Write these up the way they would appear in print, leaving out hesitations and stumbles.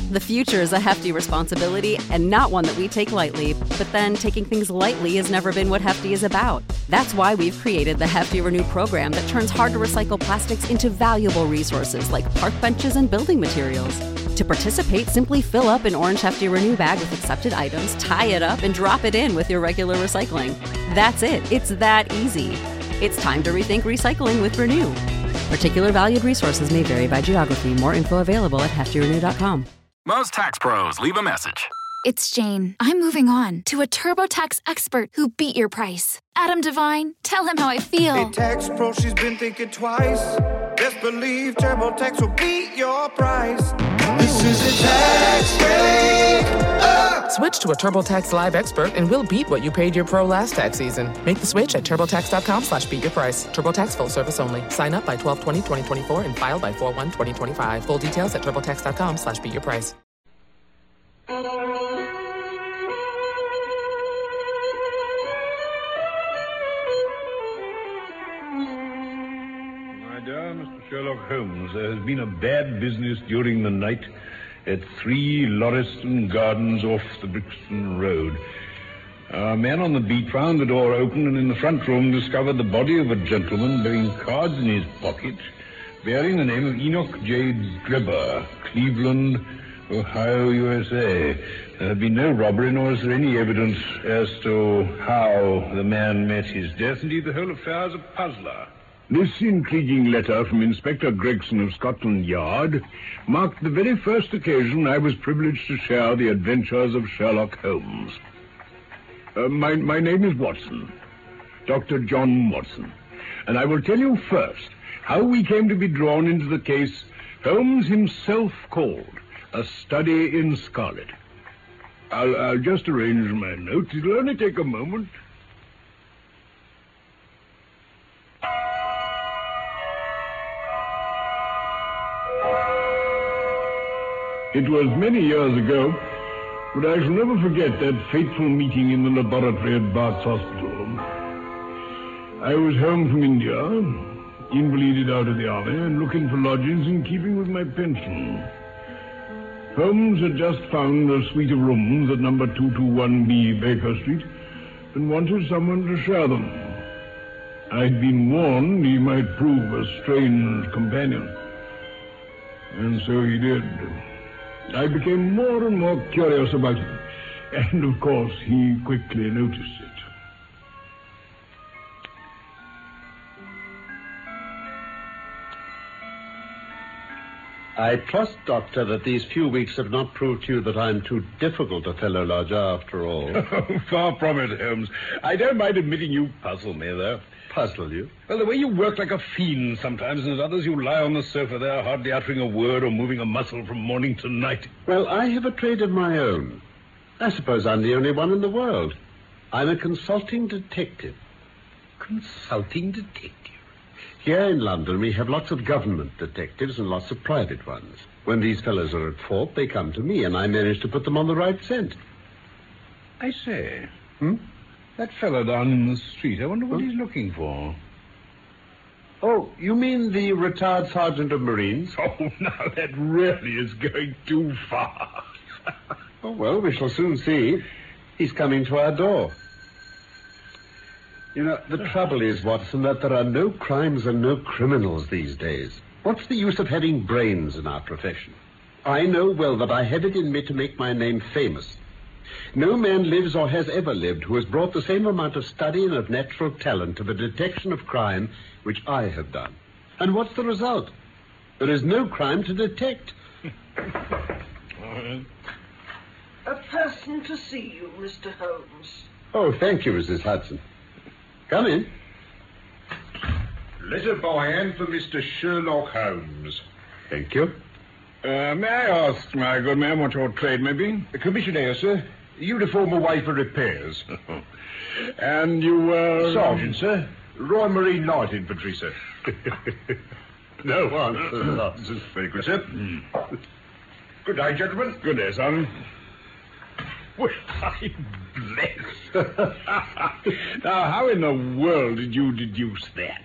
The future is a hefty responsibility and not one that we take lightly. But then taking things lightly has never been what Hefty is about. That's why we've created the Hefty Renew program that turns hard-to-recycle plastics into valuable resources like park benches and building materials. To participate, simply fill up an orange Hefty Renew bag with accepted items, tie it up, and drop it in with your regular recycling. That's it. It's that easy. It's time to rethink recycling with Renew. Particular valued resources may vary by geography. More info available at heftyrenew.com. Most tax pros leave a message. It's Jane. I'm moving on to a TurboTax expert who beat your price. Adam Devine, tell him how I feel. Hey, tax pro, she's been thinking twice. Best believe TurboTax will beat your price. This is a tax break. Switch to a TurboTax Live expert and we'll beat what you paid your pro last tax season. Make the switch at TurboTax.com/beatyourprice. TurboTax full service only. Sign up by 12/20/2024 and file by 4/1/2025. Full details at TurboTax.com/beatyourprice. Mr. Sherlock Holmes, there has been a bad business during the night at 3 Lauriston Gardens off the Brixton Road. A man on the beat found the door open and in the front room discovered the body of a gentleman bearing cards in his pocket bearing the name of Enoch J. Drebber, Cleveland, Ohio, USA. There had been no robbery, nor is there any evidence as to how the man met his death. Indeed, the whole affair is a puzzler. This intriguing letter from Inspector Gregson of Scotland Yard marked the very first occasion I was privileged to share the adventures of Sherlock Holmes. My name is Watson, Dr. John Watson, and I will tell you first how we came to be drawn into the case Holmes himself called a study in scarlet. I'll just arrange my notes. It'll only take a moment. It was many years ago, but I shall never forget that fateful meeting in the laboratory at Bart's Hospital. I was home from India, invalided out of the army, and looking for lodgings in keeping with my pension. Holmes had just found a suite of rooms at number 221B Baker Street and wanted someone to share them. I'd been warned he might prove a strange companion, and so he did. I became more and more curious about him, and of course he quickly noticed it. I trust, Doctor, that these few weeks have not proved to you that I'm too difficult a fellow lodger after all. Far from it, Holmes. I don't mind admitting you puzzle me, though. Puzzle you? Well, the way you work like a fiend sometimes, and at others you lie on the sofa there, hardly uttering a word or moving a muscle from morning to night. Well, I have a trade of my own. I suppose I'm the only one in the world. I'm a consulting detective. Consulting detective? Here in London, we have lots of government detectives and lots of private ones. When these fellows are at fault, they come to me, and I manage to put them on the right scent. I say. That fellow down in the street, I wonder what he's looking for. Oh, you mean the retired sergeant of Marines? Oh, now that really is going too far. Oh, well, we shall soon see. He's coming to our door. You know, the trouble is, Watson, that there are no crimes and no criminals these days. What's the use of having brains in our profession? I know well that I have it in me to make my name famous. No man lives or has ever lived who has brought the same amount of study and of natural talent to the detection of crime which I have done. And what's the result? There is no crime to detect. A person to see you, Mr. Holmes. Oh, thank you, Mrs. Hudson. Come in. Letter by hand for Mr. Sherlock Holmes. Thank you. May I ask, my good man, what your trade may be? Commissioner, sir. Uniform away for repairs. And you were... Sergeant, sir. Royal Marine Light Infantry, sir. No answer. Very good, sir. Good day, gentlemen. Good day, son. Well, I'm blessed. Now, how in the world did you deduce that?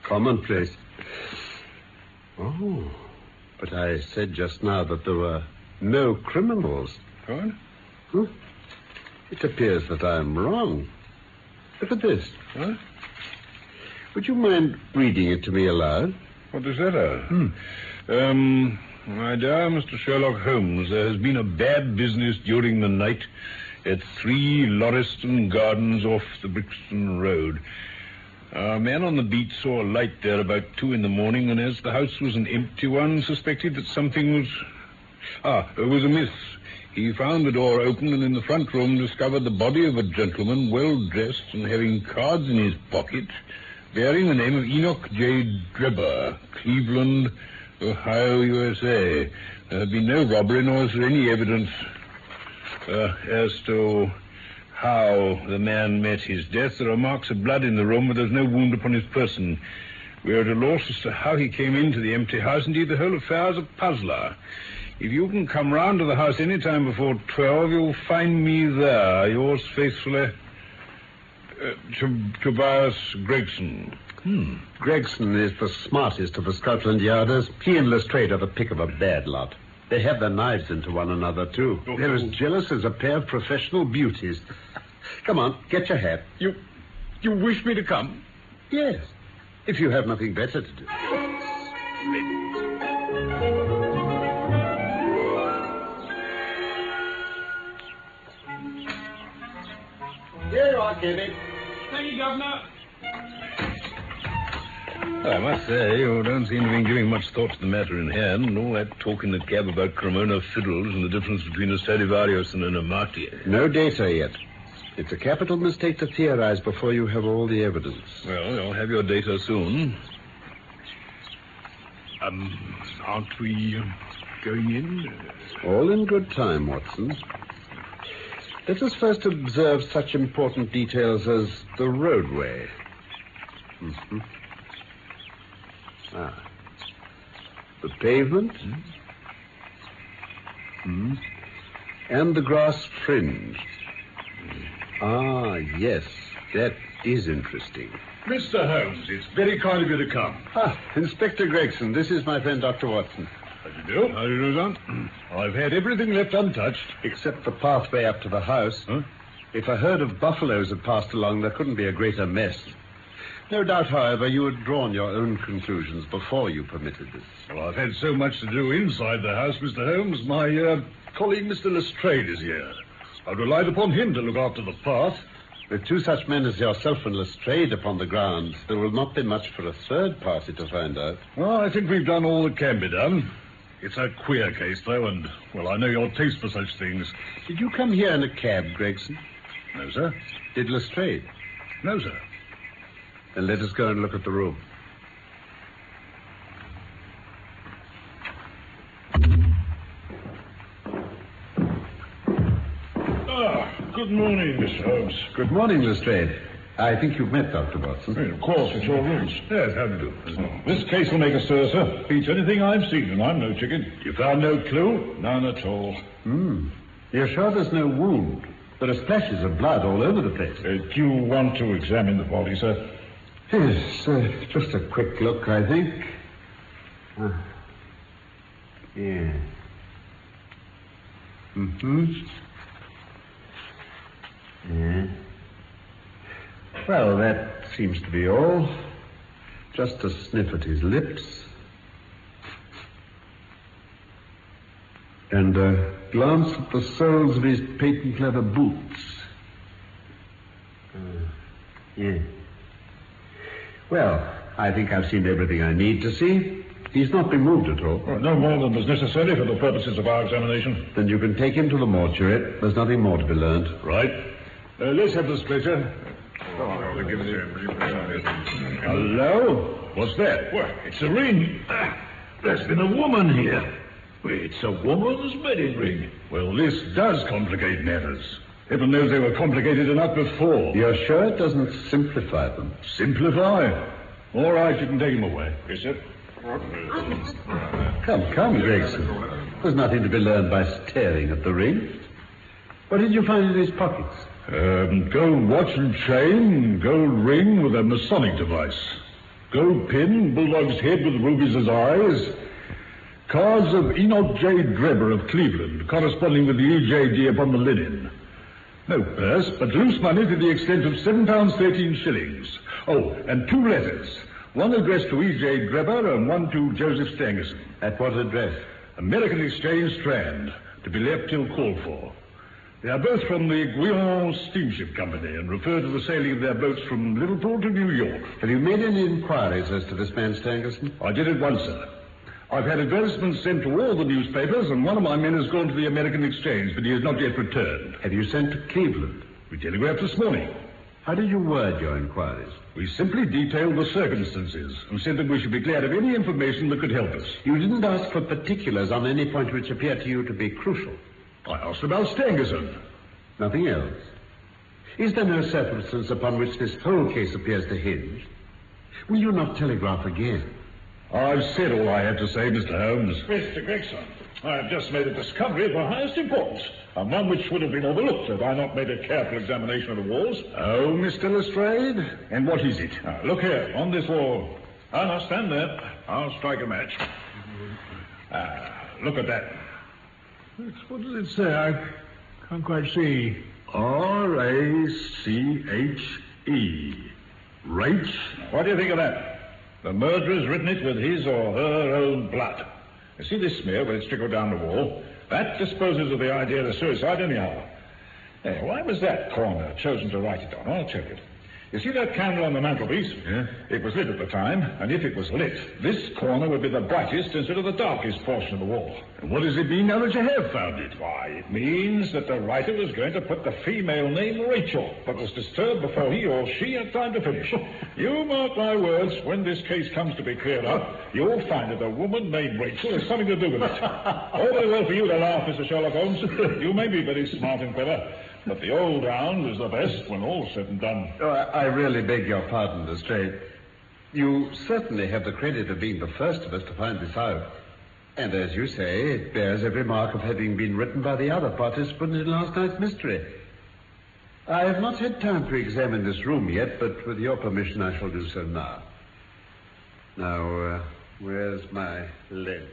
Commonplace. Oh, but I said just now that there were No criminals. What? Huh? It appears that I'm wrong. Look at this. What? Would you mind reading it to me aloud? What does that are? My dear Mr. Sherlock Holmes, there has been a bad business during the night at 3 Lauriston Gardens off the Brixton Road. A man on the beat saw a light there about 2 in the morning, and as the house was an empty one, suspected that something was amiss. He found the door open and in the front room discovered the body of a gentleman, well dressed and having cards in his pocket, bearing the name of Enoch J. Drebber, Cleveland, Ohio, USA. There had been no robbery, nor is there any evidence as to how the man met his death. There are marks of blood in the room, but there's no wound upon his person. We are at a loss as to how he came into the empty house. Indeed, the whole affair is a puzzler. If you can come round to the house any time before 12, you'll find me there. Yours faithfully, Tobias Gregson. Gregson is the smartest of the Scotland Yarders. He and Lestrade are the pick of a bad lot. They have their knives into one another, too. They're as jealous as a pair of professional beauties. Come on, get your hat. You wish me to come? Yes, if you have nothing better to do. Here you are, Kibby. Thank you, Governor. I must say, you don't seem to be giving much thought to the matter in hand, and all that talk in the cab about Cremona fiddles and the difference between a Stradivarius and an Amati. No data yet. It's a capital mistake to theorize before you have all the evidence. Well, you'll have your data soon. Aren't we going in? All in good time, Watson. Let us first observe such important details as the roadway. The pavement. And the grass fringe. Yes, that is interesting. Mr. Holmes, it's very kind of you to come. Inspector Gregson, this is my friend Dr. Watson. How do you do? How do you do, son? I've had everything left untouched. Except the pathway up to the house. Huh? If a herd of buffaloes had passed along, there couldn't be a greater mess. No doubt, however, you had drawn your own conclusions before you permitted this. Well, I've had so much to do inside the house, Mr. Holmes. My colleague, Mr. Lestrade, is here. I've relied upon him to look after the path. With 2 such men as yourself and Lestrade upon the grounds, there will not be much for a third party to find out. Well, I think we've done all that can be done. It's a queer case, though, and, well, I know your taste for such things. Did you come here in a cab, Gregson? No, sir. Did Lestrade? No, sir. Then let us go and look at the room. Good morning, Mr. Holmes. Good morning, Lestrade. I think you've met Dr. Watson. Well, of course, it's your rooms. Yes, how do you do? This case will make a stir, sir. Beats anything I've seen, and I'm no chicken. You found no clue? None at all. You're sure there's no wound? There are splashes of blood all over the place. Do you want to examine the body, sir? Yes, just a quick look, I think. Yeah. Yeah. Well, that seems to be all. Just a sniff at his lips. And a glance at the soles of his patent leather boots. Yeah. Well, I think I've seen everything I need to see. He's not been moved at all. Well, no more than was necessary for the purposes of our examination. Then you can take him to the mortuary. There's nothing more to be learned. Right. Let's have the stretcher. Hello? What's that? Well, it's a ring. There's been a woman here. It's a woman's wedding ring. Well, this does complicate matters. Heaven knows they were complicated enough before. You're sure it doesn't simplify them? Simplify? All right, you can take him away. Yes, sir. Come, Gregson. There's nothing to be learned by staring at the ring. What did you find in his pockets? Gold watch and chain, gold ring with a Masonic device. Gold pin, bulldog's head with rubies as eyes. Cards of Enoch J. Drebber of Cleveland, corresponding with the EJD upon the linen. No purse, but loose money to the extent of £7.13. Oh, and 2 letters. One addressed to E.J. Drebber and one to Joseph Stangerson. At what address? American Exchange, Strand, to be left till called for. They are both from the Guion Steamship Company and refer to the sailing of their boats from Liverpool to New York. Have you made any inquiries as to this man Stangerson? I did at once, sir. I've had advertisements sent to all the newspapers, and one of my men has gone to the American Exchange, but he has not yet returned. Have you sent to Cleveland? We telegraphed this morning. How did you word your inquiries? We simply detailed the circumstances and said that we should be glad of any information that could help us. You didn't ask for particulars on any point which appeared to you to be crucial. I asked about Stangerson. Nothing else? Is there no circumstance upon which this whole case appears to hinge? Will you not telegraph again? I've said all I have to say, Mr. Holmes. Mr. Gregson, I have just made a discovery of the highest importance, and one which would have been overlooked had I not made a careful examination of the walls. Oh, Mr. Lestrade? And what is it? Look here, on this wall. Now stand there. I'll strike a match. Look at that. What does it say? I can't quite see. R-A-C-H-E. Rach? What do you think of that? The murderer's written it with his or her own blood. You see this smear where it's trickled down the wall? That disposes of the idea of suicide anyhow. Hey, why was that corner chosen to write it on? I'll tell you. You see that candle on the mantelpiece? Yeah. It was lit at the time, and if it was lit, this corner would be the brightest instead of the darkest portion of the wall. And what does it mean now that you have found it? Why, it means that the writer was going to put the female name Rachel, but was disturbed before he or she had time to finish. You mark my words, when this case comes to be cleared up, you'll find that a woman named Rachel has something to do with it. All very well for you to laugh, Mr. Sherlock Holmes. You may be very smart and clever, but the old hound is the best when all's said and done. Oh, I really beg your pardon, Lestrade. You certainly have the credit of being the first of us to find this out. And as you say, it bears every mark of having been written by the other participant in last night's mystery. I have not had time to examine this room yet, but with your permission I shall do so now. Now, where's my lens?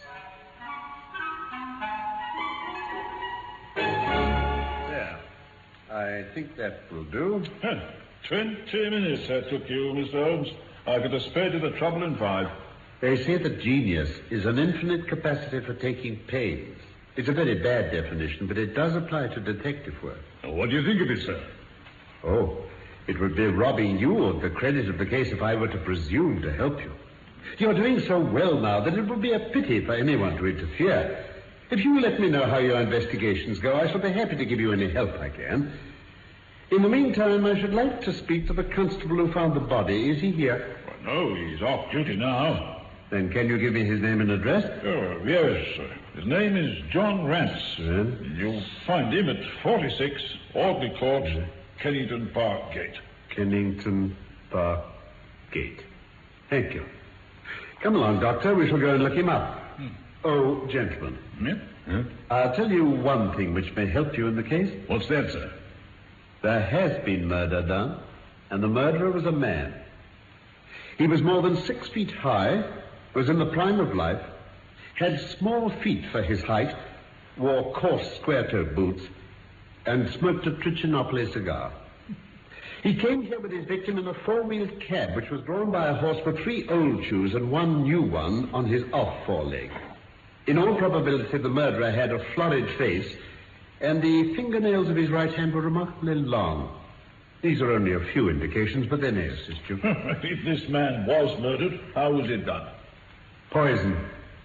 I think that will do. 20 minutes that took you, Mr. Holmes. I could have spared you the trouble in 5. They say that genius is an infinite capacity for taking pains. It's a very bad definition, but it does apply to detective work. What do you think of it, sir? Oh, it would be robbing you of the credit of the case if I were to presume to help you. You're doing so well now that it would be a pity for anyone to interfere. If you let me know how your investigations go, I shall be happy to give you any help I can. In the meantime, I should like to speak to the constable who found the body. Is he here? Well, no, he's off duty now. Then can you give me his name and address? Oh, yes, sir. His name is John Rance. You'll find him at 46 Audley Court, Kennington Park Gate. Kennington Park Gate. Thank you. Come along, Doctor. We shall go and look him up. Oh, gentlemen. I'll tell you one thing which may help you in the case. What's that, sir? There has been murder done, and the murderer was a man. He was more than 6 feet high, was in the prime of life, had small feet for his height, wore coarse square-toed boots, and smoked a Trichinopoly cigar. He came here with his victim in a 4-wheeled cab, which was drawn by a horse with 3 old shoes and 1 new one on his off foreleg. In all probability, the murderer had a florid face, and the fingernails of his right hand were remarkably long. These are only a few indications, but they may assist you. If this man was murdered, how was it done? Poison.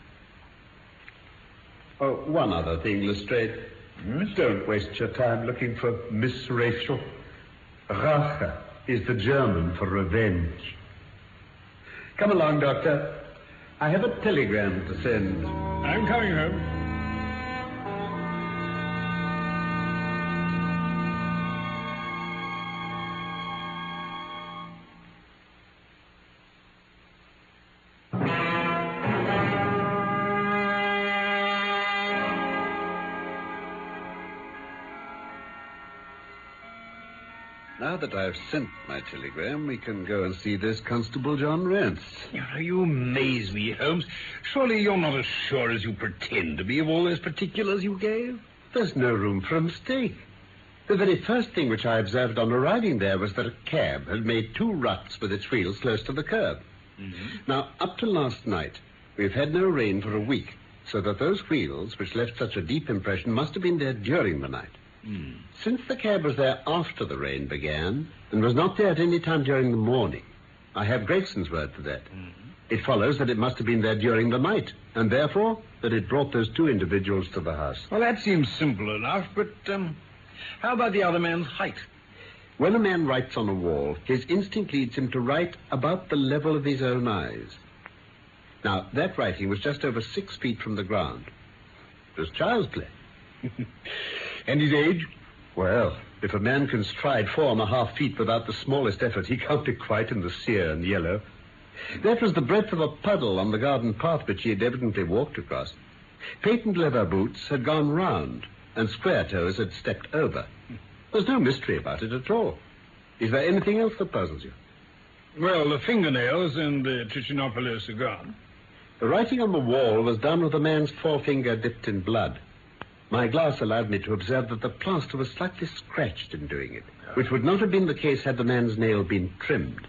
Oh, one other thing, Lestrade. Don't waste your time looking for Miss Rachel. Rache is the German for revenge. Come along, Doctor. I have a telegram to send. I'm coming home. Now that I've sent my telegram, we can go and see this Constable John Rance. You amaze me, Holmes. Surely you're not as sure as you pretend to be of all those particulars you gave? There's no room for a mistake. The very first thing which I observed on arriving there was that a cab had made 2 ruts with its wheels close to the curb. Mm-hmm. Now, up to last night, we've had no rain for a week, so that those wheels, which left such a deep impression, must have been there during the night. Since the cab was there after the rain began, and was not there at any time during the morning, I have Gregson's word for that. It follows that it must have been there during the night, and therefore that it brought those 2 individuals to the house. Well, that seems simple enough, but how about the other man's height? When a man writes on a wall, his instinct leads him to write about the level of his own eyes. Now, that writing was just over 6 feet from the ground. It was child's play. And his age? Well, if a man can stride 4.5 feet without the smallest effort, he can't be quite in the sere and yellow. That was the breadth of a puddle on the garden path which he had evidently walked across. Patent leather boots had gone round, and square toes had stepped over. There's no mystery about it at all. Is there anything else that puzzles you? Well, the fingernails and the Trichinopolis are gone. The writing on the wall was done with a man's forefinger dipped in blood. My glass allowed me to observe that the plaster was slightly scratched in doing it, which would not have been the case had the man's nail been trimmed.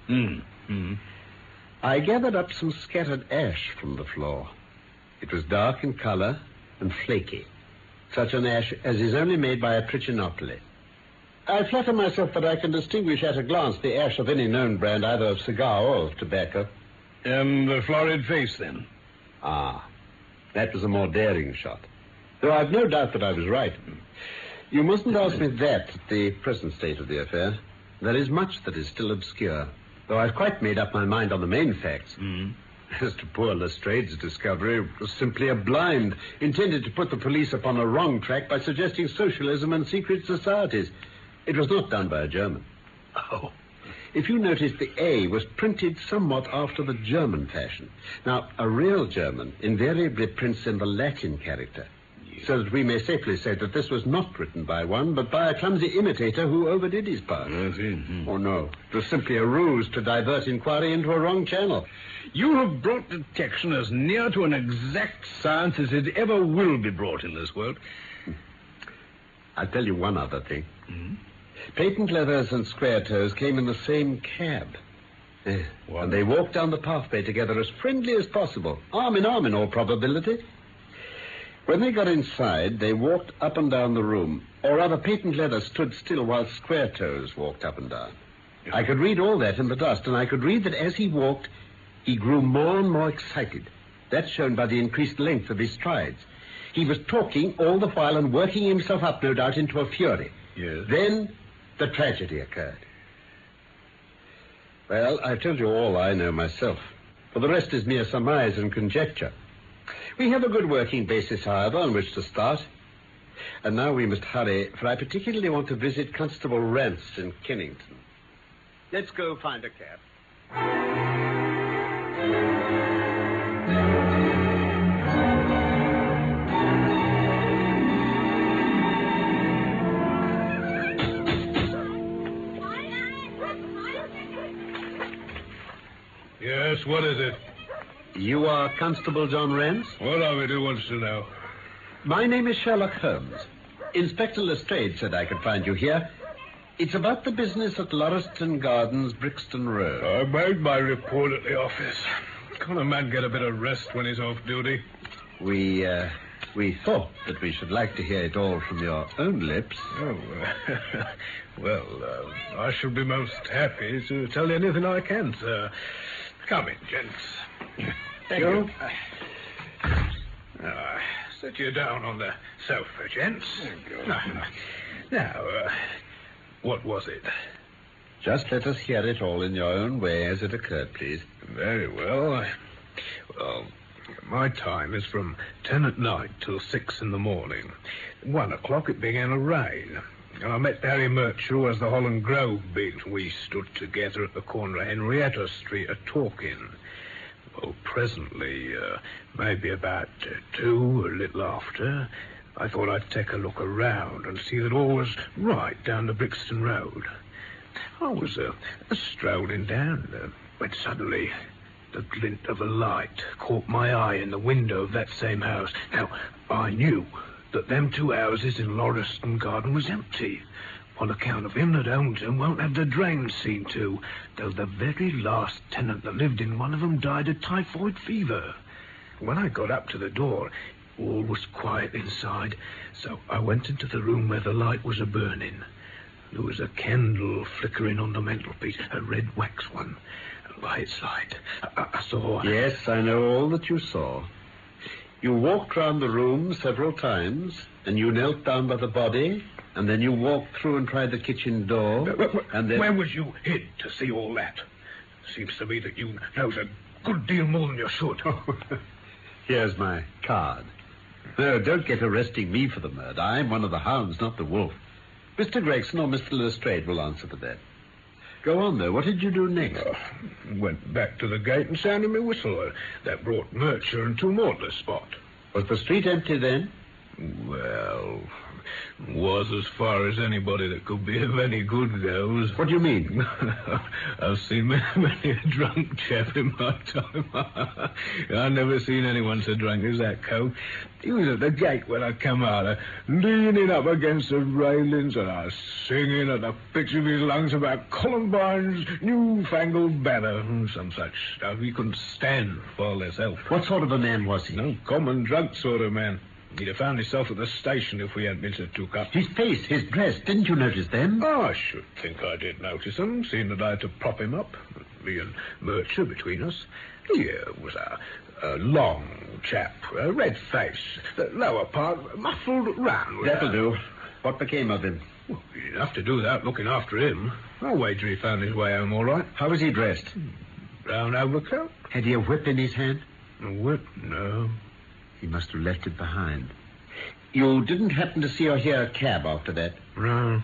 I gathered up some scattered ash from the floor. It was dark in color and flaky, such an ash as is only made by a Trichinopoli. I flatter myself that I can distinguish at a glance the ash of any known brand, either of cigar or of tobacco. And the florid face, then? Ah, that was a more daring shot. Though I've no doubt that I was right. You mustn't ask me that at the present state of the affair. There is much that is still obscure, though I've quite made up my mind on the main facts. As to poor Lestrade's discovery, it was simply a blind, intended to put the police upon a wrong track by suggesting socialism and secret societies. It was not done by a German. Oh. If you notice, the A was printed somewhat after the German fashion. Now, a real German invariably prints in the Latin character, so that we may safely say that this was not written by one, but by a clumsy imitator who overdid his part. Oh, no. It was simply a ruse to divert inquiry into a wrong channel. You have brought detection as near to an exact science as it ever will be brought in this world. I'll tell you one other thing. Patent leathers and square toes came in the same cab. And they walked down the pathway together as friendly as possible, arm in arm in all probability. When they got inside, they walked up and down the room. Or rather, Patent Leather stood still while Square Toes walked up and down. I could read all that in the dust, and I could read that as he walked, he grew more and more excited. That's shown by the increased length of his strides. He was talking all the while and working himself up, no doubt, into a fury. Yes. Then the tragedy occurred. Well, I've told you all I know myself. For the rest is mere surmise and conjecture. We have a good working basis, however, on which to start. And now we must hurry, for I particularly want to visit Constable Rance in Kennington. Let's go find a cab. Yes, what is it? You are Constable John Rance? What of it? Who wants to know? My name is Sherlock Holmes. Inspector Lestrade said I could find you here. It's about the business at Lauriston Gardens, Brixton Road. I made my report at the office. Can't a man get a bit of rest when he's off duty? We thought that we should like to hear it all from your own lips. Oh, well, I shall be most happy to tell you anything I can, sir. Come in, gents. Thank you. Sit you down on the sofa, gents. Thank you. Now, what was it? Just let us hear it all in your own way as it occurred, please. Very well. Well, my time is from 10 at night till 6 in the morning. 1 o'clock it began to rain. And I met Harry Murch, who was the Holland Grove beat. We stood together at the corner of Henrietta Street a-talking. Well, presently, maybe about 2, a little after, I thought I'd take a look around and see that all was right down the Brixton Road. I was strolling down when suddenly the glint of a light caught my eye in the window of that same house. Now, I knew that them 2 houses in Lauriston Garden was empty. On account of him that owns them won't have the drains seen to, though the very last tenant that lived in one of them died of typhoid fever. When I got up to the door, all was quiet inside, so I went into the room where the light was a-burning. There was a candle flickering on the mantelpiece, a red wax one. And by its light, I saw... Yes, I know all that you saw. You walked round the room several times, and you knelt down by the body, and then you walked through and tried the kitchen door, and then... Where was you hid to see all that? Seems to me that you knows a good deal more than you should. Here's my card. No, don't get arresting me for the murder. I'm one of the hounds, not the wolf. Mr. Gregson or Mr. Lestrade will answer for that. Go on, though. What did you do next? Went back to the gate and sounded my whistle. That brought Murcher and 2 more to the spot. Was the street empty then? Well, was as far as anybody that could be of any good goes. What do you mean? I've seen many a drunk chap in my time. I've never seen anyone so drunk as that Coe. He was at the gate when I come out, leaning up against the railings, and I was singing at the pitch of his lungs about Columbine's newfangled banner and some such stuff. He couldn't stand for all his health. What sort of a man was he? No common drunk sort of man. He'd have found himself at the station if we hadn't been so took up. His face, his dress, didn't you notice them? Oh, I should think I did notice them, seeing that I had to prop him up. Me and Murcher between us. He was a long chap, a red face, the lower part muffled round. That'll do. What became of him? Well, he didn't have to do that looking after him. I'll wager he found his way home all right. How was he dressed? Brown overcoat. Had he a whip in his hand? A whip? No. He must have left it behind. You didn't happen to see or hear a cab after that? No.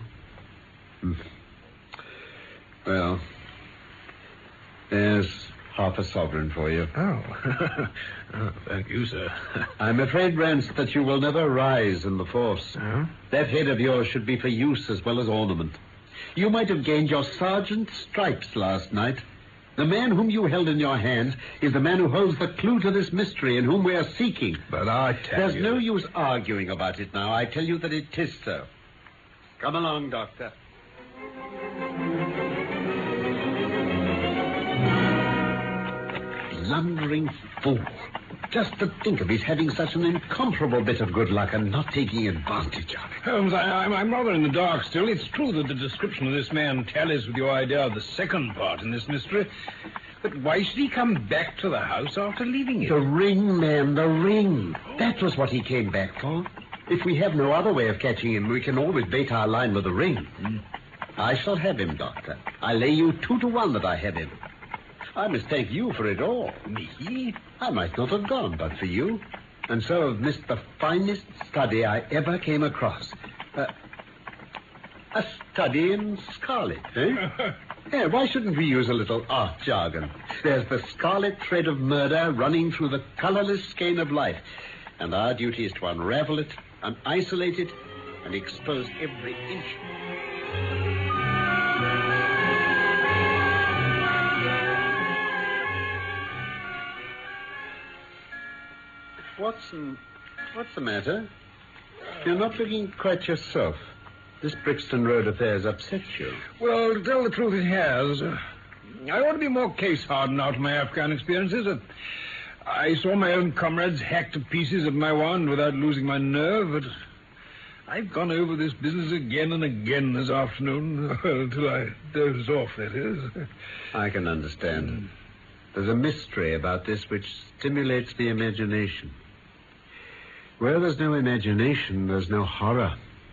Well, there's half a sovereign for you. Oh. Oh, thank you, sir. I'm afraid, Rance, that you will never rise in the force. Huh? That head of yours should be for use as well as ornament. You might have gained your sergeant's stripes last night. The man whom you held in your hands is the man who holds the clue to this mystery and whom we are seeking. But I tell you... There's no use arguing about it now. I tell you that it is so. Come along, Doctor. Blundering fool. Just to think of his having such an incomparable bit of good luck and not taking advantage of it. Holmes, I'm rather in the dark still. It's true that the description of this man tallies with your idea of the second part in this mystery. But why should he come back to the house after leaving it? The ring, man, the ring. That was what he came back for. If we have no other way of catching him, we can always bait our line with the ring. I shall have him, Doctor. I lay you 2 to 1 that I have him. I must thank you for it all. Me? I might not have gone but for you. And so have missed the finest study I ever came across. A study in scarlet, eh? Yeah, why shouldn't we use a little art jargon? There's the scarlet thread of murder running through the colorless skein of life. And our duty is to unravel it, and isolate it, and expose every inch. What's the matter? You're not looking quite yourself. This Brixton Road affair's upset you. Well, to tell the truth, it has. I ought to be more case-hardened out of my Afghan experiences. I saw my own comrades hacked to pieces of my wand without losing my nerve, but I've gone over this business again and again this afternoon, until I dozed off, that is. I can understand. There's a mystery about this which stimulates the imagination. Where there's no imagination, there's no horror.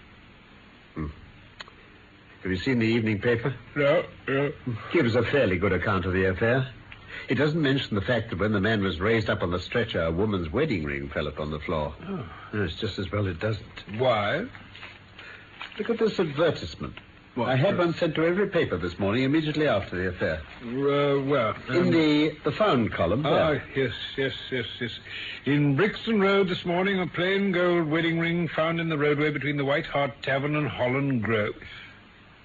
Have you seen the evening paper? No. Gives a fairly good account of the affair. It doesn't mention the fact that when the man was raised up on the stretcher, a woman's wedding ring fell upon the floor. Oh. No, it's just as well it doesn't. Why? Look at this advertisement. What? I had one sent to every paper this morning immediately after the affair. Where? In the found column. Ah, yes. In Brixton Road this morning, a plain gold wedding ring found in the roadway between the White Hart Tavern and Holland Grove.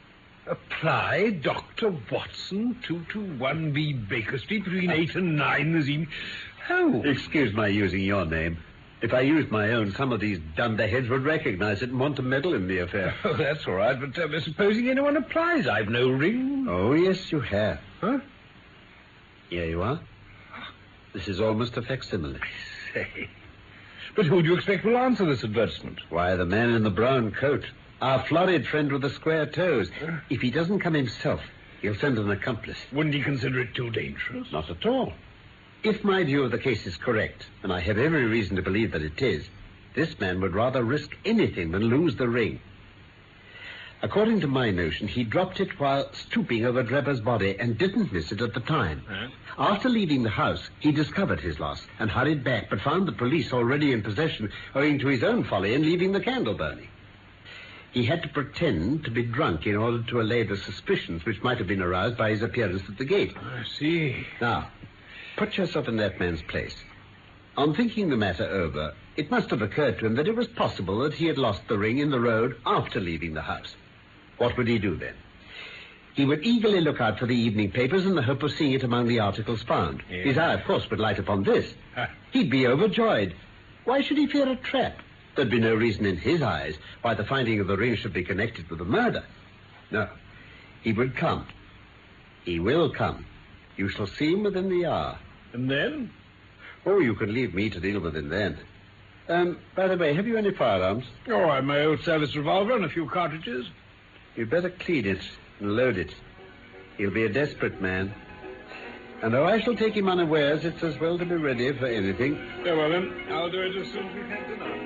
Apply Dr. Watson, 221B Baker Street, between 8 and 9 this evening. Oh. Excuse my using your name. If I used my own, some of these dunderheads would recognize it and want to meddle in the affair. Oh, that's all right, but supposing anyone applies, I've no ring. Oh, yes, you have. Huh? Here you are. This is almost a facsimile. I say. But who do you expect will answer this advertisement? Why, the man in the brown coat. Our florid friend with the square toes. If he doesn't come himself, he'll send an accomplice. Wouldn't he consider it too dangerous? Not at all. If my view of the case is correct, and I have every reason to believe that it is, this man would rather risk anything than lose the ring. According to my notion, he dropped it while stooping over Drebber's body and didn't miss it at the time. After leaving the house, he discovered his loss and hurried back, but found the police already in possession owing to his own folly in leaving the candle burning. He had to pretend to be drunk in order to allay the suspicions which might have been aroused by his appearance at the gate. I see. Now, put yourself in that man's place. On thinking the matter over, it must have occurred to him that it was possible that he had lost the ring in the road after leaving the house. What would he do then? He would eagerly look out for the evening papers in the hope of seeing it among the articles found. Yes. His eye, of course, would light upon this. He'd be overjoyed. Why should he fear a trap? There'd be no reason in his eyes why the finding of the ring should be connected with the murder. No. He would come. He will come. You shall see him within the hour. And then? Oh, you can leave me to deal with him then. By the way, have you any firearms? Oh, I have my old service revolver and a few cartridges. You'd better clean it and load it. He'll be a desperate man. And though I shall take him unawares, it's as well to be ready for anything. Very well, then. I'll do it as soon as we've had dinner.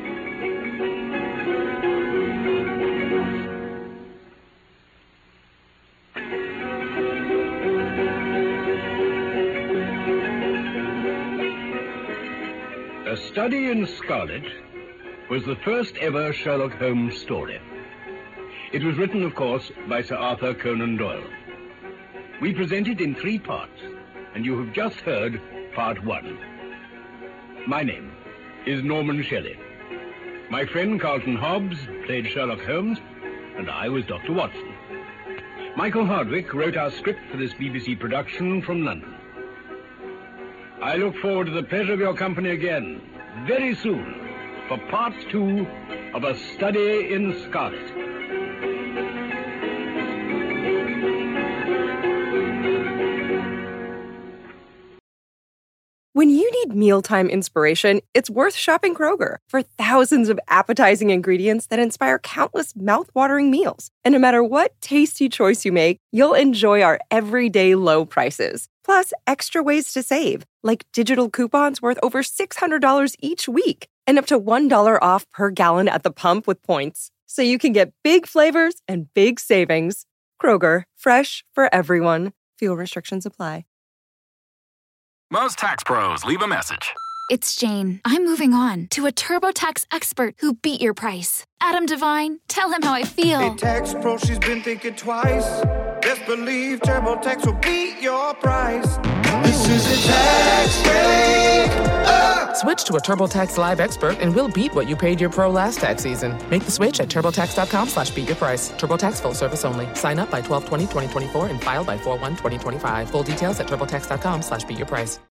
A Study in Scarlet was the first ever Sherlock Holmes story. It was written, of course, by Sir Arthur Conan Doyle. We present it in 3 parts, and you have just heard part 1. My name is Norman Shelley. My friend Carlton Hobbs played Sherlock Holmes, and I was Dr. Watson. Michael Hardwick wrote our script for this BBC production from London. I look forward to the pleasure of your company again, very soon, for part 2 of A Study in Scarlet. When you need mealtime inspiration, it's worth shopping Kroger for thousands of appetizing ingredients that inspire countless mouth-watering meals. And no matter what tasty choice you make, you'll enjoy our everyday low prices. Plus, extra ways to save, like digital coupons worth over $600 each week and up to $1 off per gallon at the pump with points. So you can get big flavors and big savings. Kroger, fresh for everyone. Fuel restrictions apply. Most tax pros leave a message. It's Jane. I'm moving on to a TurboTax expert who beat your price. Adam Devine, tell him how I feel. Hey, tax pro, she's been thinking twice. Best believe TurboTax will beat your price. This is a tax break. Switch to a TurboTax Live expert and we'll beat what you paid your pro last tax season. Make the switch at TurboTax.com/beatyourprice. TurboTax full service only. Sign up by 12/20/2024 and file by 4/1/2025. Full details at TurboTax.com/beatyourprice.